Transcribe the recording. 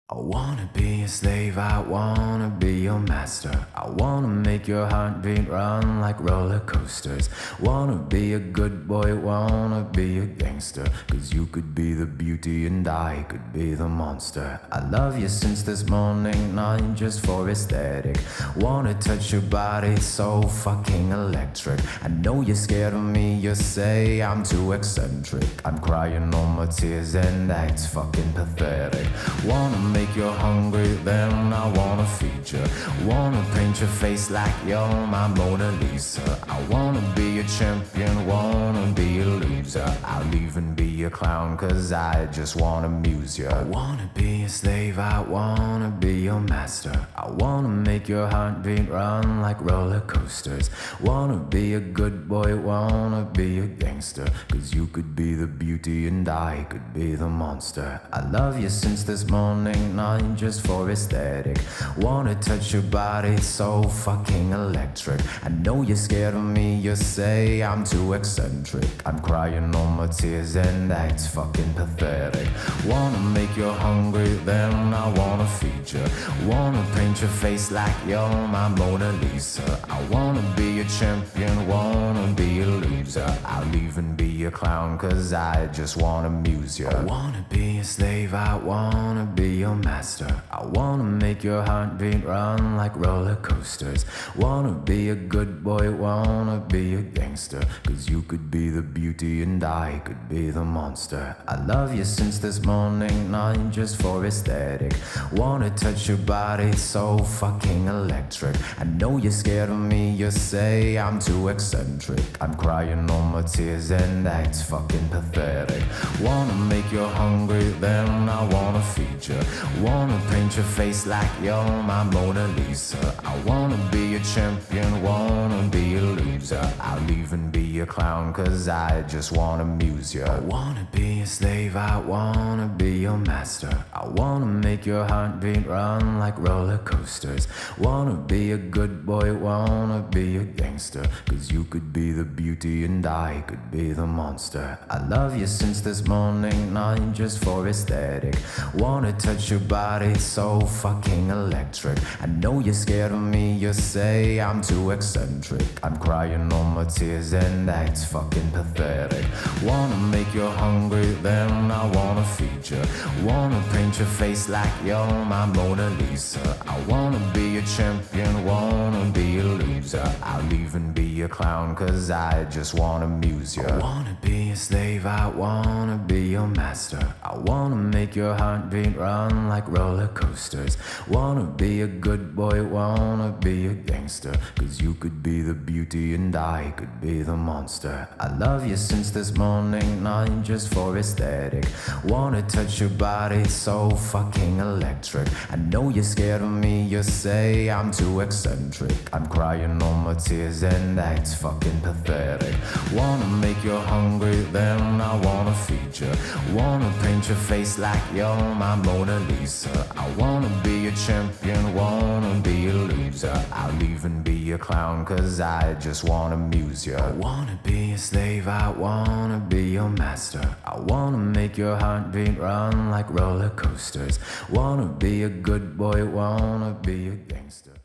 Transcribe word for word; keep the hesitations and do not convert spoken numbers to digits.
I wanna be a slave, I wanna be your master. I wanna make your heartbeat run like roller coasters. Wanna be a good boy, wanna be a gangster. Cause you could be the beauty and I could be the monster. I love you since this morning, not just for aesthetic. Wanna touch your body, so fucking electric. I know you're scared of me, you say I'm too eccentric. I'm crying all my tears and that's fucking pathetic. Wanna make Make you hungry, then I wanna feed you. Wanna paint your face like you're my Mona Lisa. I wanna be a champion, wanna be a loser. I'll even be a clown, cause I just wanna amuse you. I wanna be a slave, I wanna be your master. I wanna make your heartbeat run like roller coasters. Wanna be a good boy, wanna be a gangster. Cause you could be the beauty and I could be the monster. I love you since this morning, not just for aesthetic. Wanna touch your body, so fucking electric. I know you're scared of me, you say I'm too eccentric. I'm crying all my tears and that's fucking pathetic. Wanna make you hungry, then I wanna feed you. Wanna paint your face like you're my Mona Lisa. I wanna be a champion, wanna be a loser. I'll even be a clown, cause I just wanna amuse you. I wanna be a slave, I wanna be your master. I wanna make your heartbeat run like roller coasters. Wanna be a good boy, wanna be a gangster. Cause you could be the beauty and I could be the monster. I love you since this morning, not just for aesthetic. Wanna touch your body, so fucking electric. I know you're scared of me, you say I'm too eccentric. I'm crying all my tears and that's fucking pathetic. Wanna make you hungry, then I wanna feed you. Wanna paint your face like you're my Mona Lisa. I wanna be a champion, wanna be a loser. I'll even be a clown, cause I just wanna amuse you. I wanna be a slave, I wanna be your master. I wanna make your heartbeat run like roller coasters. Wanna be a good boy, wanna be a gangster. Cause you could be the beauty and I could be the monster. I love you since this morning, not just for aesthetic. Wanna touch your body, so fucking electric. I know you're scared of me, you say I'm too eccentric. I'm crying all my tears and that's fucking pathetic. Wanna make you hungry, then I wanna feed you. Wanna paint your face like you're my Mona Lisa. I wanna be a champion, wanna be a loser. I'll even be a clown, cause I just wanna amuse you. I wanna be a slave, I wanna be your master. I wanna make your heartbeat run like roller coasters. Wanna be a good boy, wanna be a gangster. Cause you could be the beauty and I could be the monster. I love you since this morning, not just for aesthetic. Wanna touch your body, so fucking electric. I know you're scared of me, you say I'm too eccentric. I'm crying all my tears and that's fucking pathetic. Wanna make you hungry, then I wanna feed you. Wanna paint your face like you're my Mona Lisa. I wanna be a champion, wanna be a loser. I'll even be a clown, cause I just wanna amuse you. I wanna be a slave, I wanna be your master. I wanna make your heartbeat run like roller coasters. Wanna be a good boy, wanna be a gangster.